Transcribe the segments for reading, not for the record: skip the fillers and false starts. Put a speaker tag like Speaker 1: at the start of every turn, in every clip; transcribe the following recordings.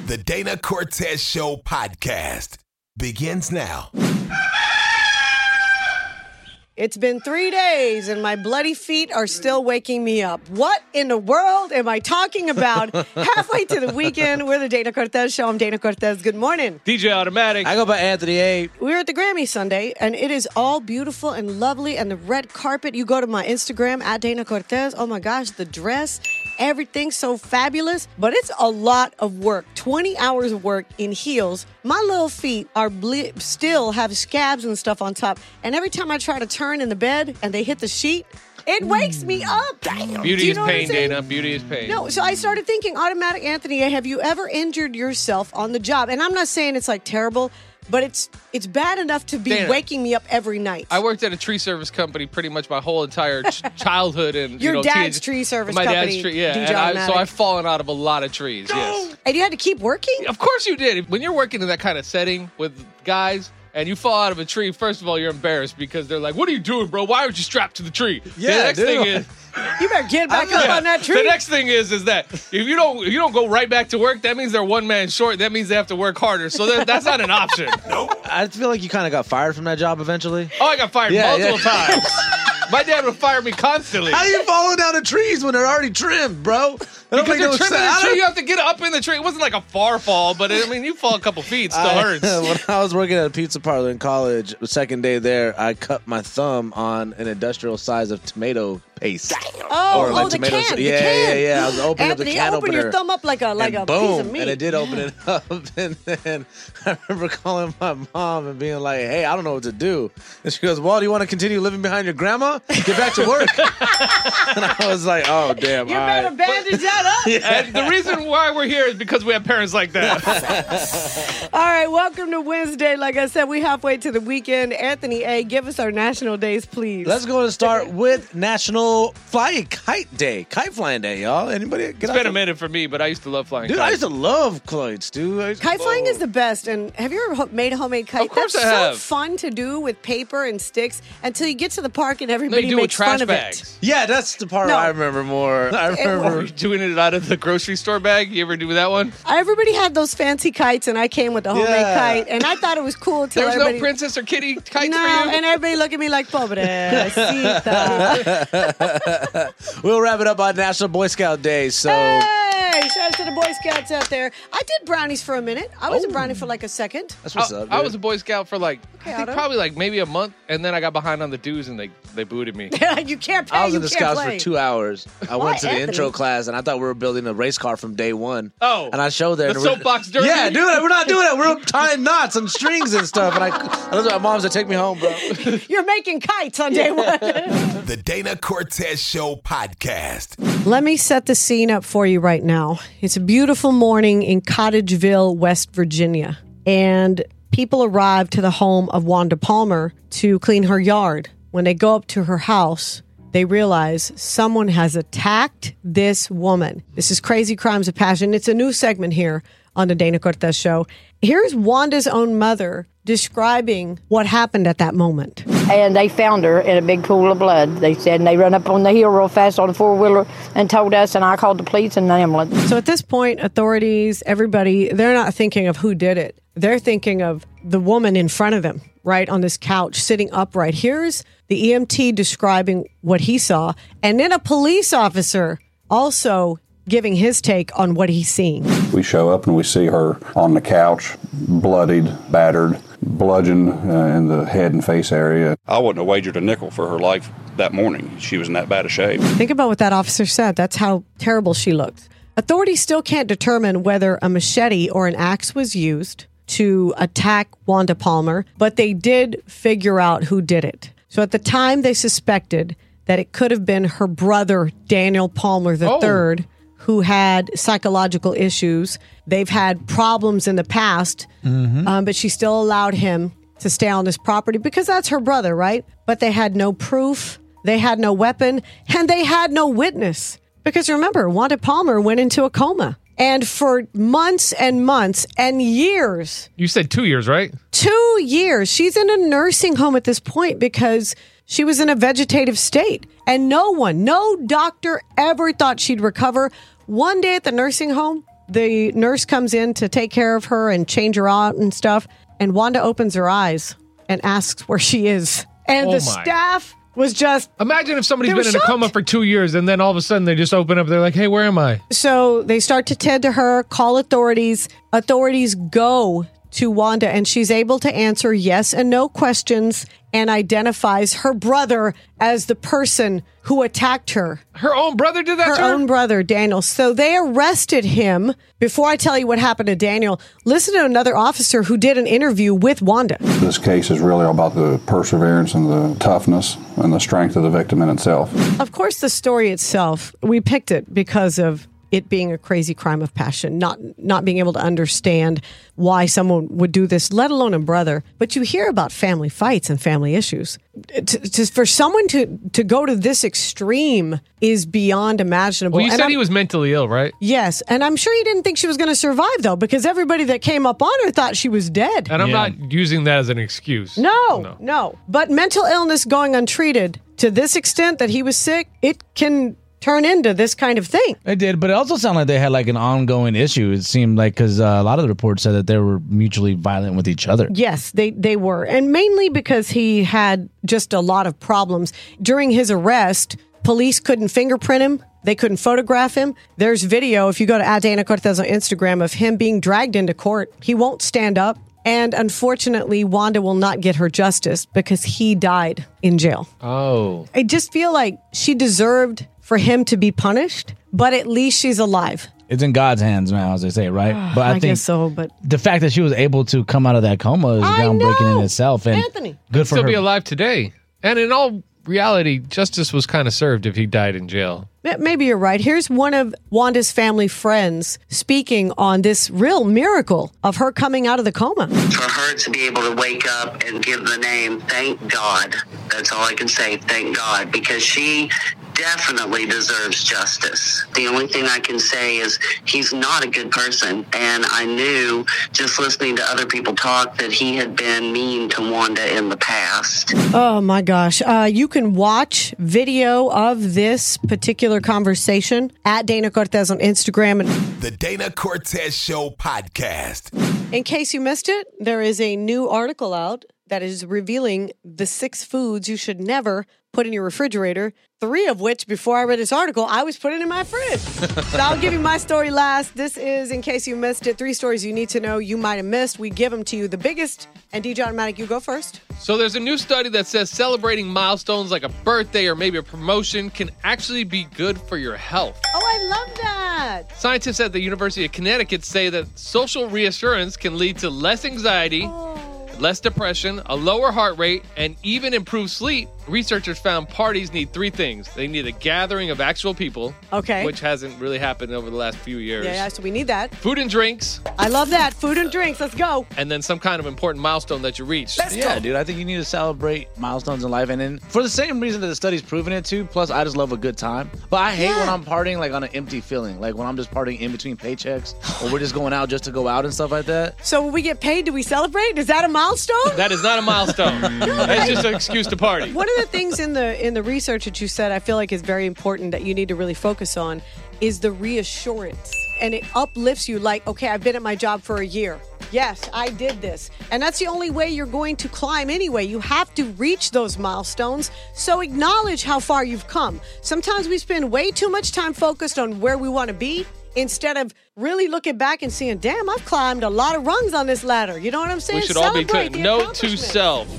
Speaker 1: The Dana Cortez Show podcast begins now.
Speaker 2: It's been 3 days and my bloody feet are still waking me up. What in the world am I talking about? Halfway to the weekend, we're the Dana Cortez Show. I'm Dana Cortez. Good morning.
Speaker 3: DJ Automatic.
Speaker 4: I go by Anthony A.
Speaker 2: We're at the Grammy Sunday, and it is all beautiful and lovely, and the red carpet. You go to my Instagram, at Dana Cortez. Oh, my gosh, the dress, everything's so fabulous, but it's a lot of work. 20 hours of work in heels. My little feet are still have scabs and stuff on top, and every time I try to turn in the bed and they hit the sheet, it wakes me up. Damn.
Speaker 3: Beauty is pain, Dana. Beauty is pain.
Speaker 2: No, so I started thinking, Automatic Anthony, have you ever injured yourself on the job? And I'm not saying it's like terrible, but it's bad enough to be
Speaker 3: Dana,
Speaker 2: waking me up every night.
Speaker 3: I worked at a tree service company pretty much my whole entire childhood and
Speaker 2: Your dad's
Speaker 3: teenage.
Speaker 2: tree service
Speaker 3: my
Speaker 2: company.
Speaker 3: Dad's tree, yeah.
Speaker 2: DJ
Speaker 3: And
Speaker 2: Automatic.
Speaker 3: so I've fallen out of a lot of trees. Yes.
Speaker 2: And you had to keep working?
Speaker 3: Of course you did. When you're working in that kind of setting with guys and you fall out of a tree, first of all, you're embarrassed because they're like, "What are you doing, bro? Why aren't you strapped to the tree?"
Speaker 4: Yeah,
Speaker 3: the next
Speaker 4: dude.
Speaker 3: thing is,
Speaker 2: You better get back up on that tree.
Speaker 3: The next thing is that if you don't go right back to work, that means they're one man short. That means they have to work harder. So that's not an option. Nope.
Speaker 4: I feel like you kind of got fired from that job eventually.
Speaker 3: Oh, I got fired multiple times. My dad would fire me constantly.
Speaker 4: How you falling down the trees when they're already trimmed, bro?
Speaker 3: Because they're trimming the tree, you have to get up in the tree. It wasn't like a far fall, but you fall a couple feet, it still hurts.
Speaker 4: When I was working at a pizza parlor in college, the second day there, I cut my thumb on an industrial size of tomato paste.
Speaker 2: Oh, the
Speaker 4: tomatoes.
Speaker 2: can.
Speaker 4: Yeah. I was opening
Speaker 2: Anthony,
Speaker 4: up the can
Speaker 2: open
Speaker 4: opener.
Speaker 2: your thumb up like a
Speaker 4: and
Speaker 2: piece
Speaker 4: boom,
Speaker 2: of meat.
Speaker 4: and it did open it up. And then I remember calling my mom and being like, "Hey, I don't know what to do." And she goes, "Well, do you want to continue living behind your grandma? Get back to work." And I was like, "Oh, damn."
Speaker 2: You better bandage that up.
Speaker 3: And the reason why we're here is because we have parents like that.
Speaker 2: All right, welcome to Wednesday. Like I said, we halfway to the weekend. Anthony A., give us our national days, please.
Speaker 4: Let's go and start with National Kite Day. Kite flying day, y'all. Anybody get
Speaker 3: It's been a minute for me, but I used to love flying
Speaker 4: Dude,
Speaker 3: kites.
Speaker 4: I used to love kites, dude.
Speaker 2: Kite flying is the best. And have you ever made a homemade kite?
Speaker 3: Of course
Speaker 2: That's
Speaker 3: I have.
Speaker 2: so fun to do with paper and sticks until you get to the park and
Speaker 3: No,
Speaker 2: everybody
Speaker 3: you do it with
Speaker 2: makes fun
Speaker 3: trash
Speaker 2: of
Speaker 3: bags.
Speaker 4: Yeah, that's the part
Speaker 2: No.
Speaker 4: I remember more. I
Speaker 3: Are
Speaker 4: remember.
Speaker 3: you doing it out of the grocery store bag? You ever do that one?
Speaker 2: it. Everybody had those fancy kites, and I came with the homemade
Speaker 4: Yeah.
Speaker 2: kite, and I thought it was cool until
Speaker 3: There's
Speaker 2: everybody...
Speaker 3: no princess or kitty kites for
Speaker 2: No,
Speaker 3: you?
Speaker 2: and everybody look at me like, pobrecita.
Speaker 4: We'll wrap it up on National Boy Scout Day. So
Speaker 2: Hey, shout out to the Boy Scouts out there. I did brownies for a minute. I was a brownie for like a second.
Speaker 4: that's what's up.
Speaker 3: I
Speaker 4: dude.
Speaker 3: was a Boy Scout for I think
Speaker 2: Otto.
Speaker 3: probably maybe a month, and then I got behind on the dues, and they booted me.
Speaker 2: You can't pay,
Speaker 4: I was
Speaker 2: you
Speaker 4: in the
Speaker 2: can't
Speaker 4: Scouts
Speaker 2: play.
Speaker 4: for 2 hours. I
Speaker 2: Why,
Speaker 4: went to the
Speaker 2: Anthony?
Speaker 4: intro class, and I thought we were building a race car from day one.
Speaker 3: Oh,
Speaker 4: And I showed there.
Speaker 3: the soapbox derby?
Speaker 4: Yeah, dude, we're not doing it. We're tying knots and strings and stuff. And I looked at my mom said, "Take me home, bro."
Speaker 2: You're making kites on day one.
Speaker 1: The Dana Cortez Show podcast.
Speaker 2: Let me set the scene up for you right now. It's a beautiful morning in Cottageville, West Virginia. And people arrive to the home of Wanda Palmer to clean her yard. When they go up to her house, they realize someone has attacked this woman. This is Crazy Crimes of Passion. It's a new segment here on the Dana Cortez Show. Here's Wanda's own mother describing what happened at that moment.
Speaker 5: And they found her in a big pool of blood, they said. And they run up on the hill real fast on a four-wheeler and told us, and I called the police and the ambulance.
Speaker 2: So at this point, authorities, everybody, they're not thinking of who did it. They're thinking of the woman in front of them, right, on this couch, sitting upright. Here's the EMT describing what he saw, and then a police officer also giving his take on what he's seeing.
Speaker 6: We show up and we see her on the couch, bloodied, battered, bludgeoned in the head and face area. I wouldn't have wagered a nickel for her life that morning. She was in that bad a shape.
Speaker 2: Think about what that officer said. That's how terrible she looked. Authorities still can't determine whether a machete or an axe was used to attack Wanda Palmer, but they did figure out who did it. So at the time, they suspected that it could have been her brother, Daniel Palmer III, who had psychological issues. They've had problems in the past, but she still allowed him to stay on this property because that's her brother, right? But they had no proof, they had no weapon, and they had no witness. Because remember, Wanda Palmer went into a coma. And for months and months and years.
Speaker 3: You said 2 years, right?
Speaker 2: 2 years. She's in a nursing home at this point because she was in a vegetative state. And no doctor ever thought she'd recover. One day at the nursing home, The nurse comes in to take care of her and change her out and stuff. And Wanda opens her eyes and asks where she is. And
Speaker 3: Oh
Speaker 2: the
Speaker 3: my.
Speaker 2: staff was just...
Speaker 3: Imagine if somebody's
Speaker 2: They were
Speaker 3: been in a
Speaker 2: shocked.
Speaker 3: coma for 2 years and then all of a sudden they just open up. They're like, hey, where am I?
Speaker 2: So they start to tend to her, call authorities. Authorities go to Wanda, and she's able to answer yes and no questions and identifies her brother as the person who attacked her.
Speaker 3: Her own brother did that to
Speaker 2: Her
Speaker 3: her?
Speaker 2: own brother, Daniel. So they arrested him. Before I tell you what happened to Daniel, listen to another officer who did an interview with Wanda.
Speaker 6: This case is really about the perseverance and the toughness and the strength of the victim in itself.
Speaker 2: Of course, the story itself, we picked it because of it being a crazy crime of passion, not being able to understand why someone would do this, let alone a brother. But you hear about family fights and family issues. For someone to go to this extreme is beyond imaginable.
Speaker 3: Well, you
Speaker 2: And
Speaker 3: said he was mentally ill, right?
Speaker 2: Yes, and I'm sure he didn't think she was going to survive, though, because everybody that came up on her thought she was dead.
Speaker 3: And I'm not using that as an excuse.
Speaker 2: No. But mental illness going untreated to this extent that he was sick, it can turn into this kind of thing.
Speaker 7: It did, but it also sounded like they had like an ongoing issue. It seemed like because a lot of the reports said that they were mutually violent with each other.
Speaker 2: Yes, they were. And mainly because he had just a lot of problems. During his arrest, police couldn't fingerprint him. They couldn't photograph him. There's video, if you go to @Dana Cortez on Instagram, of him being dragged into court. He won't stand up. And unfortunately, Wanda will not get her justice because he died in jail.
Speaker 3: Oh.
Speaker 2: I just feel like she deserved for him to be punished, but at least she's alive.
Speaker 7: It's in God's hands now, as they say, right? But
Speaker 2: I
Speaker 7: think
Speaker 2: guess so, but
Speaker 7: the fact that she was able to come out of that coma is
Speaker 2: I
Speaker 7: groundbreaking
Speaker 2: know.
Speaker 7: in itself. And
Speaker 2: Anthony.
Speaker 7: good for
Speaker 3: Still
Speaker 7: her.
Speaker 3: be alive today. And in all reality, justice was kind of served if he died in jail.
Speaker 2: maybe you're right. Here's one of Wanda's family friends speaking on this real miracle of her coming out of the coma.
Speaker 8: For her to be able to wake up and give the name, thank God. That's all I can say, thank God, because she definitely deserves justice. The only thing I can say is he's not a good person, and I knew just listening to other people talk that he had been mean to Wanda in the past.
Speaker 2: Oh my gosh. You can watch video of this particular conversation at Dana Cortez on Instagram.
Speaker 1: The Dana Cortez Show podcast.
Speaker 2: In case you missed it, there is a new article out that is revealing the 6 foods you should never put in your refrigerator. 3 of which, before I read this article, I was putting in my fridge. So I'll give you my story last. This is, in case you missed it, 3 stories you need to know you might have missed. We give them to you. The biggest, and DJ Automatic, you go first.
Speaker 3: So there's a new study that says celebrating milestones like a birthday or maybe a promotion can actually be good for your health.
Speaker 2: Oh, I love that.
Speaker 3: Scientists at the University of Connecticut say that social reassurance can lead to less anxiety, less depression, a lower heart rate, and even improved sleep. Researchers found parties need 3 things. They need a gathering of actual people,
Speaker 2: Okay.
Speaker 3: which hasn't really happened over the last few years.
Speaker 2: Yeah, so we need that.
Speaker 3: Food and drinks,
Speaker 2: I love that. Food and drinks. Let's go.
Speaker 3: and then some kind of important milestone that you reach.
Speaker 7: Yeah, dude, I think you need to celebrate milestones in life. And then for the same reason that the study's proven it too, plus I just love a good time. But I hate when I'm partying like on an empty feeling, like when I'm just partying in between paychecks or we're just going out just to go out and stuff like that.
Speaker 2: So when we get paid, do we celebrate? Is that a milestone?
Speaker 3: That is not a milestone. That's just an excuse to party.
Speaker 2: One of the things in the research that you said I feel like is very important that you need to really focus on is the reassurance. And it uplifts you like, okay, I've been at my job for a year. Yes, I did this. And that's the only way you're going to climb anyway. You have to reach those milestones. So acknowledge how far you've come. Sometimes we spend way too much time focused on where we want to be instead of really looking back and seeing, damn, I've climbed a lot of rungs on this ladder. You know what I'm saying?
Speaker 3: We should all be
Speaker 2: Celebrate the
Speaker 3: note to
Speaker 2: accomplishments.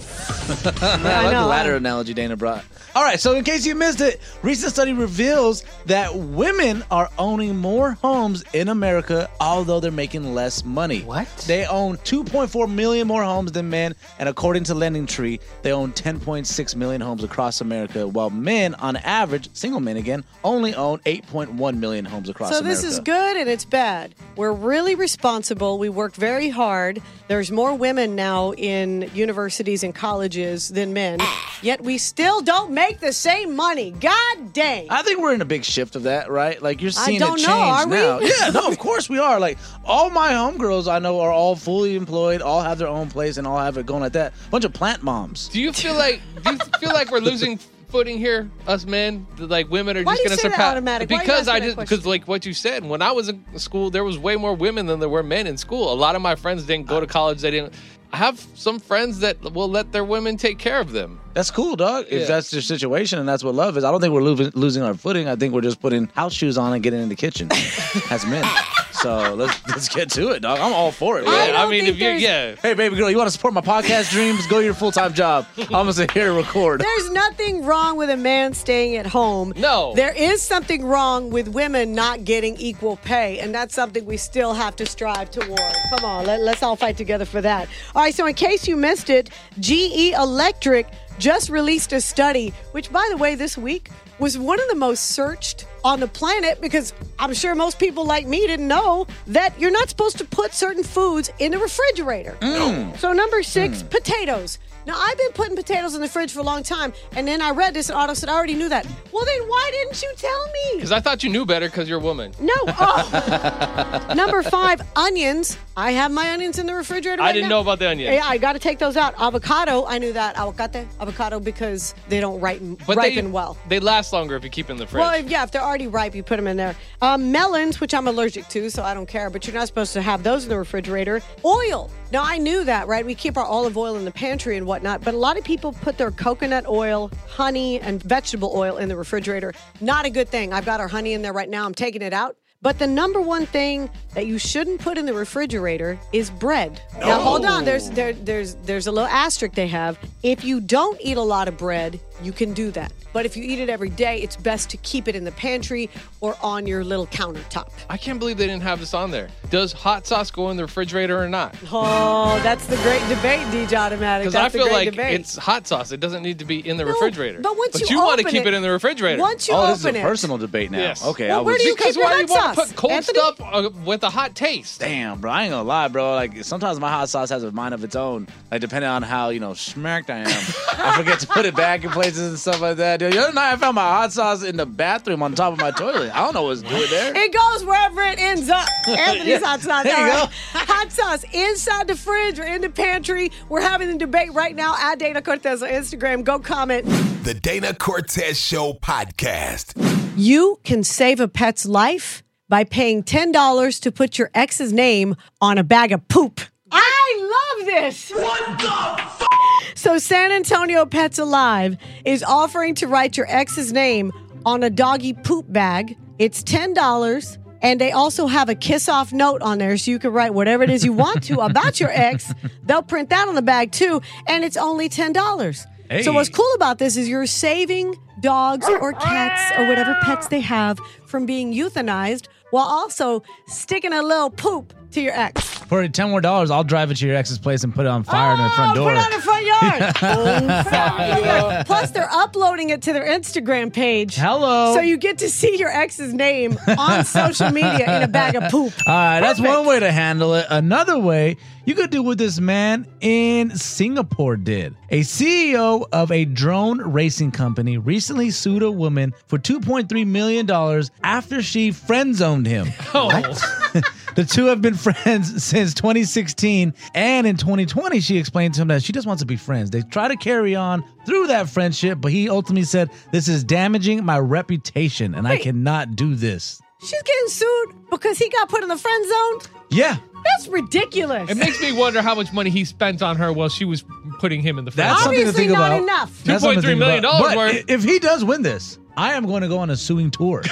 Speaker 3: self.
Speaker 7: I like
Speaker 2: know.
Speaker 7: the ladder analogy Dana brought. All right, so in case you missed it, recent study reveals that women are owning more homes in America, although they're making less money.
Speaker 3: What?
Speaker 7: They own 2.4 million more homes than men, and according to LendingTree, they own 10.6 million homes across America, while men, on average, single men again, only own 8.1 million homes across
Speaker 2: So
Speaker 7: America.
Speaker 2: this is good and it's bad. We're really responsible. We work very hard. There's more women now in universities and colleges than men, yet we still don't make the same money. God dang.
Speaker 7: I think we're in a big shift of that, right? Like you're seeing
Speaker 2: don't
Speaker 7: it change
Speaker 2: know, are we?
Speaker 7: now. Yeah, no, of course we are. Like all my homegirls I know are all fully employed, all have their own place, and all have it going like that. Bunch of plant moms.
Speaker 3: Do you feel like we're losing footing here, us men? Like women are
Speaker 2: Why
Speaker 3: just
Speaker 2: do
Speaker 3: going
Speaker 2: you
Speaker 3: to
Speaker 2: say that automatic? Why are you
Speaker 3: Because
Speaker 2: asking that question?
Speaker 3: because like what you said, when I was in school, there was way more women than there were men in school. A lot of my friends didn't go to college. They didn't. I have some friends that will let their women take care of them.
Speaker 7: That's cool, dog. If
Speaker 3: Yeah.
Speaker 7: that's your situation and that's what love is, I don't think we're losing our footing. I think we're just putting house shoes on and getting in the kitchen as men. So let's get to it, dog. I'm all for it.
Speaker 2: I
Speaker 7: Man.
Speaker 2: don't
Speaker 3: I mean,
Speaker 2: think
Speaker 3: if you
Speaker 2: there's-
Speaker 3: yeah.
Speaker 7: Hey, baby girl, you want to support my podcast dreams? Go to your full-time job. I'm gonna sit here and record.
Speaker 2: There's nothing wrong with a man staying at home.
Speaker 3: No.
Speaker 2: There is something wrong with women not getting equal pay, and that's something we still have to strive toward. Come on, let's all fight together for that. All right, so in case you missed it, GE Electric just released a study, which, by the way, this week was one of the most searched on the planet because I'm sure most people like me didn't know that you're not supposed to put certain foods in the refrigerator. So number 6, potatoes. Now, I've been putting potatoes in the fridge for a long time, and then I read this, and Otto said, I already knew that. Well, then why didn't you tell me?
Speaker 3: Because I thought you knew better because you're a woman.
Speaker 2: No. Oh. Number 5, onions. I have my onions in the refrigerator
Speaker 3: I
Speaker 2: right
Speaker 3: didn't
Speaker 2: now.
Speaker 3: know about the onions.
Speaker 2: Yeah, I got to take those out. Avocado, I knew that. Avocado, because they don't ripen well.
Speaker 3: They last longer if you keep in the fridge.
Speaker 2: Well, if they're already ripe, you put them in there. Melons, which I'm allergic to, so I don't care, but you're not supposed to have those in the refrigerator. Oil. Now, I knew that, right? We keep our olive oil in the pantry and whatnot, but a lot of people put their coconut oil, honey, and vegetable oil in the refrigerator. Not a good thing. I've got our honey in there right now. I'm taking it out. But the number one thing that you shouldn't put in the refrigerator is bread. No. Now, hold on. There's a little asterisk they have. If you don't eat a lot of bread, you can do that. But if you eat it every day, it's best to keep it in the pantry or on your little countertop.
Speaker 3: I can't believe they didn't have this on there. Does hot sauce go in the refrigerator or not?
Speaker 2: Oh, that's the great debate, DJ Automatic.
Speaker 3: Because I
Speaker 2: That's the
Speaker 3: feel
Speaker 2: great
Speaker 3: like
Speaker 2: debate.
Speaker 3: it's hot sauce. It doesn't need to be in the
Speaker 2: No,
Speaker 3: refrigerator.
Speaker 2: but once you
Speaker 3: want to
Speaker 2: open
Speaker 3: keep
Speaker 2: it-
Speaker 3: it in the refrigerator.
Speaker 2: Once you
Speaker 7: This is
Speaker 2: open
Speaker 7: a
Speaker 2: it.
Speaker 7: personal debate now.
Speaker 3: Yes.
Speaker 7: Okay,
Speaker 2: Well,
Speaker 7: I
Speaker 2: where
Speaker 7: was
Speaker 2: do you
Speaker 3: Because
Speaker 2: keep your
Speaker 3: why do you
Speaker 2: hot
Speaker 3: want to
Speaker 2: sauce,
Speaker 3: put cold
Speaker 2: Anthony?
Speaker 3: stuff with a hot taste?
Speaker 7: Damn, bro, I ain't gonna lie, bro. Like sometimes my hot sauce has a mind of its own. Like depending on how smacked I am, I forget to put it back in places and stuff like that. Dude, the other night I found my hot sauce in the bathroom on top of my toilet. I don't know what's doing there.
Speaker 2: It goes wherever it ends up. Anthony's
Speaker 7: Yeah.
Speaker 2: hot sauce.
Speaker 7: There you
Speaker 2: All
Speaker 7: go.
Speaker 2: right. Hot sauce inside the fridge or in the pantry. We're having a debate right now at Dana Cortez on Instagram. Go comment.
Speaker 1: The Dana Cortez Show podcast.
Speaker 2: You can save a pet's life by paying $10 to put your ex's name on a bag of poop. I love this. What the f-? So San Antonio Pets Alive is offering to write your ex's name on a doggy poop bag. It's $10. And they also have a kiss-off note on there so you can write whatever it is you want to about your ex. They'll print that on the bag too, and it's only $10.
Speaker 7: Hey.
Speaker 2: So what's cool about this is you're saving dogs or cats or whatever pets they have from being euthanized while also sticking a little poop to your ex.
Speaker 9: For $10 more, I'll drive it to your ex's place and put it on fire in the front door.
Speaker 2: Put it on the front yard. Put it on the front yard. Plus, they're uploading it to their Instagram page.
Speaker 9: Hello.
Speaker 2: So you get to see your ex's name on social media in a bag of poop.
Speaker 9: All right, that's
Speaker 2: Perfect.
Speaker 9: one way to handle it. Another way, you could do what this man in Singapore did. A CEO of a drone racing company recently sued a woman for $2.3 million after she friend-zoned him. The two have been friends since 2016, and in 2020, she explained to him that she just wants to be friends. They try to carry on through that friendship, but he ultimately said, "This is damaging my reputation, and I cannot do this."
Speaker 2: She's getting sued because he got put in the friend zone?
Speaker 9: Yeah.
Speaker 2: That's ridiculous.
Speaker 3: It makes me wonder how much money he spent on her while she was putting him in the
Speaker 9: That's
Speaker 3: front.
Speaker 9: something to
Speaker 2: Obviously
Speaker 9: think
Speaker 2: not
Speaker 9: about.
Speaker 2: enough.
Speaker 9: That's something to
Speaker 3: $2.3
Speaker 9: think
Speaker 3: million
Speaker 9: about. But
Speaker 3: worth.
Speaker 9: if he does win this, I am going to go on a suing tour.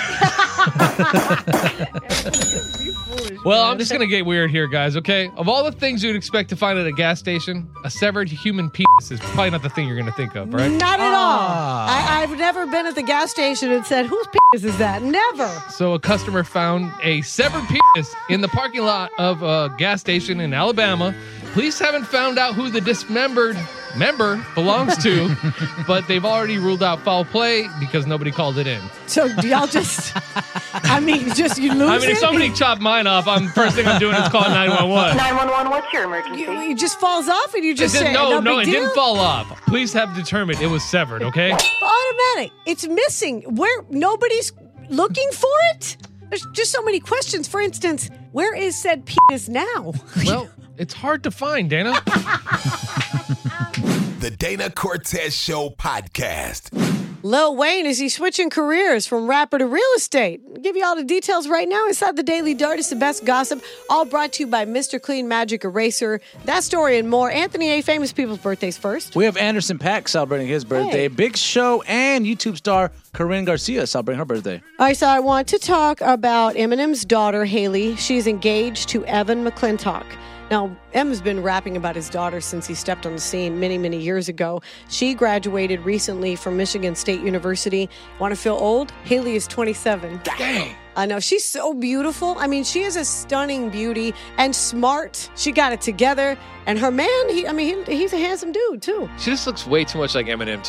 Speaker 3: Well, I'm just going to get weird here, guys, okay? Of all the things you'd expect to find at a gas station, a severed human penis is probably not the thing you're going to think of, right?
Speaker 2: Not at all. I've never been at the gas station and said, whose penis is that? Never.
Speaker 3: So a customer found a severed penis in the parking lot of a gas station in Alabama. Police haven't found out who the dismembered member belongs to, but they've already ruled out foul play because nobody called it in.
Speaker 2: So do y'all just, you lose
Speaker 3: I mean, if
Speaker 2: it?
Speaker 3: somebody chopped mine off, first thing I'm doing is calling 911.
Speaker 8: 911, what's your emergency?
Speaker 2: It just falls off and you just say,
Speaker 3: No,
Speaker 2: big
Speaker 3: it
Speaker 2: deal?
Speaker 3: didn't fall off. Police have determined it was severed, okay?
Speaker 2: Automatic. It's missing. Where nobody's looking for it? There's just so many questions. For instance, where is said penis now?
Speaker 3: Well, it's hard to find, Dana.
Speaker 1: The Dana Cortez Show podcast.
Speaker 2: Lil Wayne, is he switching careers from rapper to real estate? I'll give you all the details right now inside the Daily Dirt. It's the best gossip, all brought to you by Mr. Clean Magic Eraser. That story and more. Anthony A. Famous people's birthdays first.
Speaker 7: We have Anderson .Paak celebrating his birthday.
Speaker 2: Hey.
Speaker 7: Big Show and YouTube star Corinne Garcia celebrating her birthday.
Speaker 2: All right, so I want to talk about Eminem's daughter, Haley. She's engaged to Evan McClintock. Now, Em's been rapping about his daughter since he stepped on the scene many, many years ago. She graduated recently from Michigan State University. Want to feel old? Haley is 27.
Speaker 3: Dang.
Speaker 2: I know. She's so beautiful. I mean, she is a stunning beauty and smart. She got it together. And her man, he's a handsome dude, too.
Speaker 3: She just looks way too much like Eminem.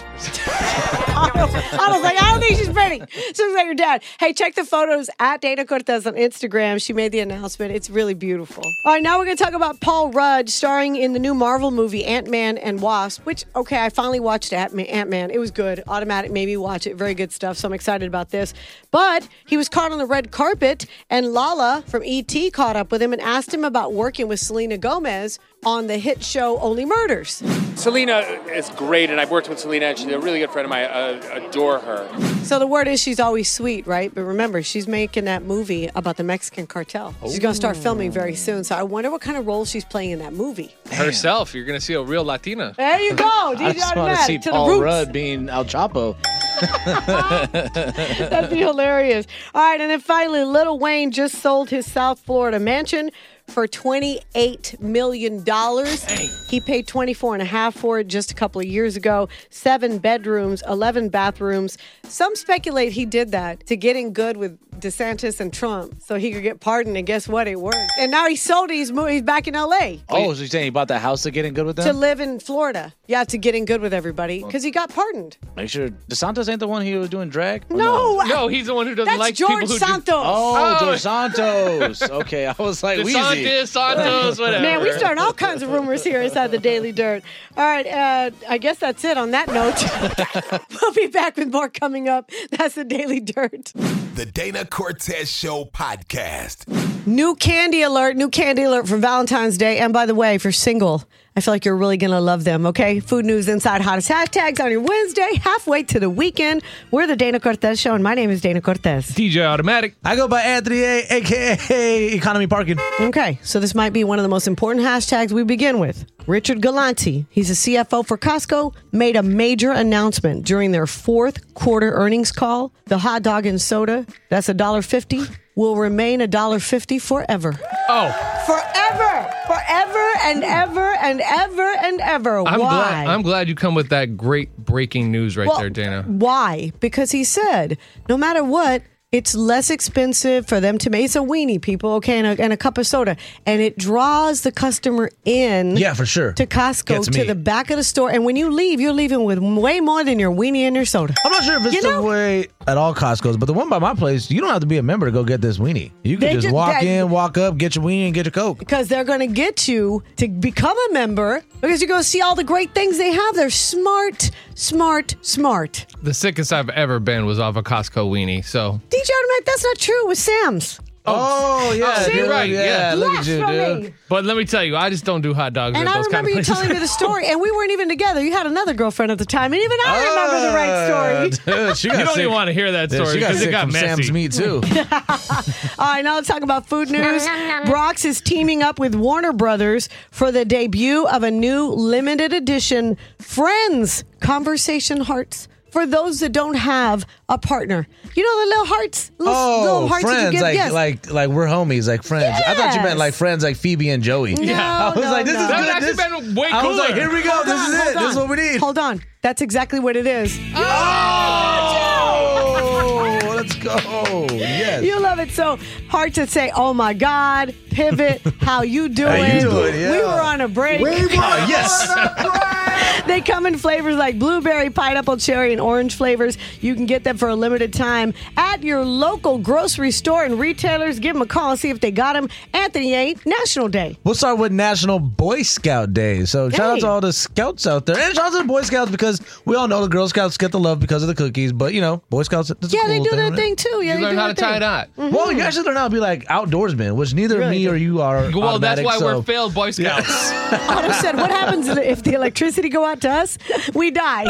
Speaker 2: I was like, I don't think she's pretty. She looks like her dad. Hey, check the photos at Dana Cortez on Instagram. She made the announcement. It's really beautiful. All right, now we're going to talk about Paul Rudd starring in the new Marvel movie Ant-Man and Wasp, which, okay, I finally watched Ant-Man. It was good. Automatic made me watch it. Very good stuff, so I'm excited about this. But he was caught on the red carpet, and Lala from E.T. caught up with him and asked him about working with Selena Gomez on the hit show Only Murders.
Speaker 10: Selena is great, and I've worked with Selena, and she's a really good friend of mine. I adore her.
Speaker 2: So the word is she's always sweet, right? But remember, she's making that movie about the Mexican cartel. She's going to start filming very soon, so I wonder what kind of role she's playing in that movie.
Speaker 3: Herself, you're going to see a real Latina.
Speaker 2: There you go.
Speaker 7: I just want to see Paul Rudd being El Chapo.
Speaker 2: That'd be hilarious. All right, and then finally, Lil Wayne just sold his South Florida mansion for $28 million. He paid $24.5 for it just a couple of years ago. 7 bedrooms, 11 bathrooms. Some speculate he did that to get in good with DeSantis and Trump so he could get pardoned, and guess what? It worked. And now he sold it. He's back in L.A.
Speaker 7: Oh, so you're saying he bought that house to get in good with them?
Speaker 2: To live in Florida. Yeah, to get in good with everybody because he got pardoned.
Speaker 7: Are you sure DeSantis ain't the one who was doing drag? Or
Speaker 3: No, he's the one who doesn't
Speaker 2: That's
Speaker 3: like
Speaker 2: George
Speaker 3: people who
Speaker 2: Santos.
Speaker 7: George Santos. Okay, I was like, Weezy.
Speaker 3: Santos, whatever.
Speaker 2: Man, we starting all kinds of rumors here inside the Daily Dirt. All right, I guess that's it on that note. We'll be back with more coming up. That's the Daily Dirt.
Speaker 1: The Dana Cortez Show podcast.
Speaker 2: New candy alert for Valentine's Day. And by the way, if you're single, I feel like you're really going to love them, okay? Food News Inside Hottest Hashtags on your Wednesday, halfway to the weekend. We're the Dana Cortez Show, and my name is Dana Cortez.
Speaker 3: DJ Automatic.
Speaker 9: I go by Anthony A, a.k.a. Economy Parking.
Speaker 2: Okay, so this might be one of the most important hashtags we begin with. Richard Galanti, he's a CFO for Costco, made a major announcement during their fourth quarter earnings call. The hot dog and soda, that's $1.50, will remain $1.50 forever.
Speaker 3: Oh.
Speaker 2: Forever and ever and ever and ever. Why?
Speaker 3: I'm glad you come with that great breaking news right there, Dana.
Speaker 2: Why? Because he said, no matter what, it's less expensive for them to make. It's a weenie, people, okay, and a cup of soda. And it draws the customer in.
Speaker 9: Yeah, for sure.
Speaker 2: To Costco, to the back of the store. And when you leave, you're leaving with way more than your weenie and your soda.
Speaker 9: I'm not sure if it's the way at all Costco's, but the one by my place, you don't have to be a member to go get this weenie. You can just walk in, walk up, get your weenie, and get your Coke.
Speaker 2: Because they're going to get you to become a member because you're going to see all the great things they have. They're smart.
Speaker 3: The sickest I've ever been was off a Costco weenie, so...
Speaker 2: DJ Automatic, that's not true with Sam's.
Speaker 9: Oh, yeah.
Speaker 3: You're right. Yeah.
Speaker 9: Look at you, dude.
Speaker 3: But let me tell you, I just don't do hot dogs
Speaker 2: and
Speaker 3: at
Speaker 2: I
Speaker 3: those kind
Speaker 2: remember
Speaker 3: of
Speaker 2: you
Speaker 3: places.
Speaker 2: telling me the story, and we weren't even together. You had another girlfriend at the time, and even I remember the right story.
Speaker 3: You don't even want to hear that story because it got
Speaker 9: from
Speaker 3: messy.
Speaker 9: Sam's meat, too.
Speaker 2: All right, now let's talk about food news. Brox is teaming up with Warner Brothers for the debut of a new limited edition Friends Conversation Hearts. For those that don't have a partner. You know the little hearts? Little hearts
Speaker 9: friends,
Speaker 2: that you get?
Speaker 9: like we're homies, like friends.
Speaker 2: Yes.
Speaker 9: I thought you meant like friends like Phoebe and Joey.
Speaker 2: No,
Speaker 9: I was like, this is
Speaker 3: That
Speaker 9: good.
Speaker 3: would actually been way cooler.
Speaker 9: I was like, here we go. This is it. This is what we need.
Speaker 2: Hold on. That's exactly what it is.
Speaker 9: Oh, let's go. Yes.
Speaker 2: You love it. So hearts that say, oh my God, pivot, how you doing?
Speaker 9: How you doing, yeah.
Speaker 2: We were on a break.
Speaker 9: Yes.
Speaker 2: They come in flavors like blueberry, pineapple, cherry, and orange flavors. You can get them for a limited time at your local grocery store and retailers. Give them a call and see if they got them. Anthony A. National Day.
Speaker 9: We'll start with National Boy Scout Day. So shout out to all the scouts out there. And shout out to the Boy Scouts because we all know the Girl Scouts get the love because of the cookies. But, you know, Boy Scouts, that's a
Speaker 2: Yeah,
Speaker 9: cool
Speaker 2: they do
Speaker 9: thing,
Speaker 2: their
Speaker 9: right?
Speaker 2: thing too. Yeah,
Speaker 3: You
Speaker 2: they
Speaker 3: learn
Speaker 2: do
Speaker 3: how
Speaker 2: their
Speaker 3: to tie a
Speaker 2: thing.
Speaker 3: knot.
Speaker 2: Mm-hmm.
Speaker 9: Well, you actually learn how to be like outdoorsmen, which neither
Speaker 2: Really
Speaker 9: me
Speaker 2: do.
Speaker 9: or you are.
Speaker 3: Well, that's
Speaker 9: automatic,
Speaker 3: why
Speaker 9: so.
Speaker 3: we're failed Boy Scouts.
Speaker 2: Otto said, what happens if the electricity go out that to us, we die.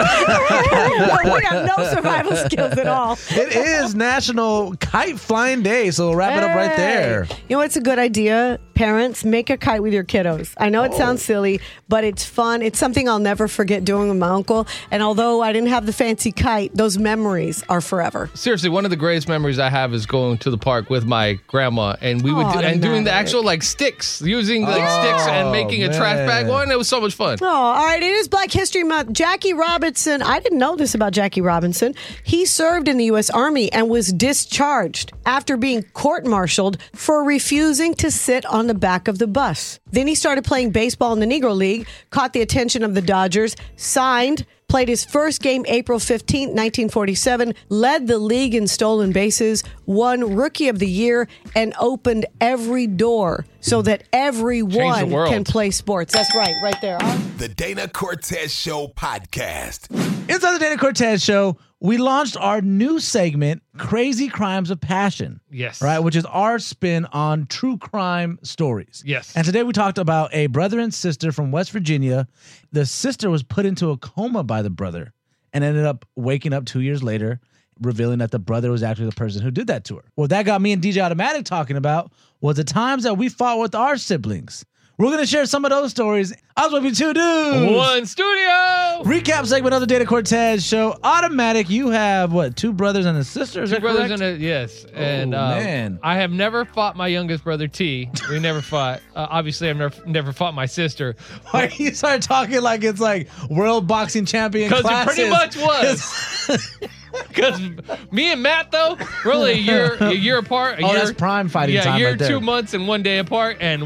Speaker 2: But we have no survival skills at all.
Speaker 9: It is National Kite Flying Day, so we'll wrap it up right there.
Speaker 2: You know what's a good idea? Parents, make a kite with your kiddos. I know it sounds silly, but it's fun. It's something I'll never forget doing with my uncle. And although I didn't have the fancy kite, those memories are forever.
Speaker 3: Seriously, one of the greatest memories I have is going to the park with my grandma, and we would doing the actual like sticks, using like sticks and making a trash bag one. It was so much fun.
Speaker 2: Oh, all right. It is Black History Month. Jackie Robinson. I didn't know this about Jackie Robinson. He served in the U.S. Army and was discharged after being court-martialed for refusing to sit on the back of the bus. Then he started playing baseball in the Negro League, caught the attention of the Dodgers, signed, played his first game April 15, 1947, led the league in stolen bases, won Rookie of the Year, and opened every door so that everyone can play sports. That's right there.
Speaker 1: The Dana Cortez Show podcast.
Speaker 9: Inside the Dana Cortez Show, we launched our new segment, Crazy Crimes of Passion.
Speaker 3: Yes.
Speaker 9: Right, which is our spin on true crime stories.
Speaker 3: Yes.
Speaker 9: And today we talked about a brother and sister from West Virginia. The sister was put into a coma by the brother and ended up waking up 2 years later, revealing that the brother was actually the person who did that to her. What that got me and DJ Automatic talking about was the times that we fought with our siblings. We're going to share some of those stories. I was with you, two dudes.
Speaker 3: One studio.
Speaker 9: Recap segment of the Dana Cortez Show. Automatic, you have, what, two brothers and a sister? Is
Speaker 3: Two
Speaker 9: that
Speaker 3: brothers
Speaker 9: correct?
Speaker 3: and a, yes. And
Speaker 9: man.
Speaker 3: I have never fought my youngest brother, T. We never fought. Obviously, I've never fought my sister.
Speaker 9: Why you start talking like it's like world boxing champion
Speaker 3: Because
Speaker 9: classes?
Speaker 3: it pretty much was. Because me and Matt, though, really a year apart.
Speaker 9: That's prime fighting time
Speaker 3: Yeah,
Speaker 9: right there.
Speaker 3: 2 months and 1 day apart. And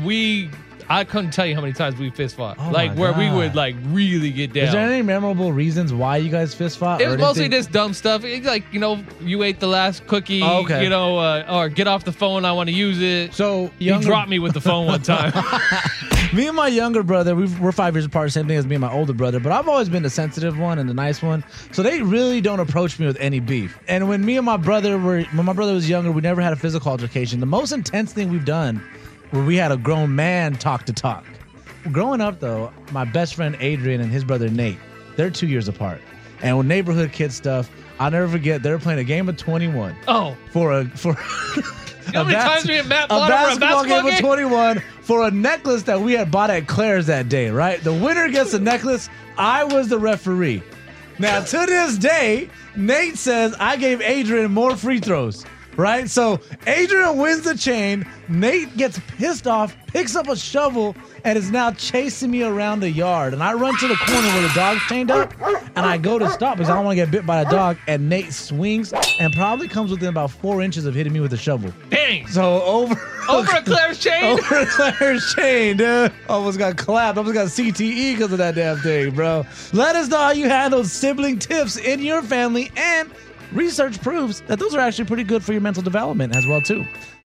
Speaker 3: I couldn't tell you how many times we fist fought.
Speaker 9: Oh
Speaker 3: like,
Speaker 9: my
Speaker 3: where we
Speaker 9: God.
Speaker 3: would, like, really get down.
Speaker 9: Is there any memorable reasons why you guys fist fought?
Speaker 3: It
Speaker 9: or
Speaker 3: was mostly
Speaker 9: anything?
Speaker 3: just dumb stuff. It's like, you ate the last cookie,
Speaker 9: okay.
Speaker 3: or get off the phone, I want to use it.
Speaker 9: So
Speaker 3: He dropped me with the phone one time.
Speaker 9: Me and my younger brother, we're 5 years apart, same thing as me and my older brother, but I've always been the sensitive one and the nice one. So they really don't approach me with any beef. And when me and my brother when my brother was younger, we never had a physical altercation. The most intense thing we've done where we had a grown man talk to talk. Growing up, though, my best friend Adrian and his brother Nate, they're 2 years apart. And with neighborhood kid stuff, I'll never forget, they were playing a game of 21.
Speaker 3: Oh.
Speaker 9: For
Speaker 3: How many times me and Matt fought over a basketball
Speaker 9: game
Speaker 3: game?
Speaker 9: of 21 for a necklace that we had bought at Claire's that day, right? The winner gets the necklace. I was the referee. Now, to this day, Nate says I gave Adrian more free throws, right? So Adrian wins the chain. Nate gets pissed off, picks up a shovel, and is now chasing me around the yard. And I run to the corner where the dog's chained up, and I go to stop because I don't want to get bit by a dog. And Nate swings and probably comes within about 4 inches of hitting me with a shovel.
Speaker 3: Dang.
Speaker 9: So over
Speaker 3: a Claire's chain?
Speaker 9: Over a Claire's chain, dude. Almost got clapped. Almost got CTE because of that damn thing, bro. Let us know how you handled sibling tiffs in your family, and research proves that those are actually pretty good for your mental development as well, too.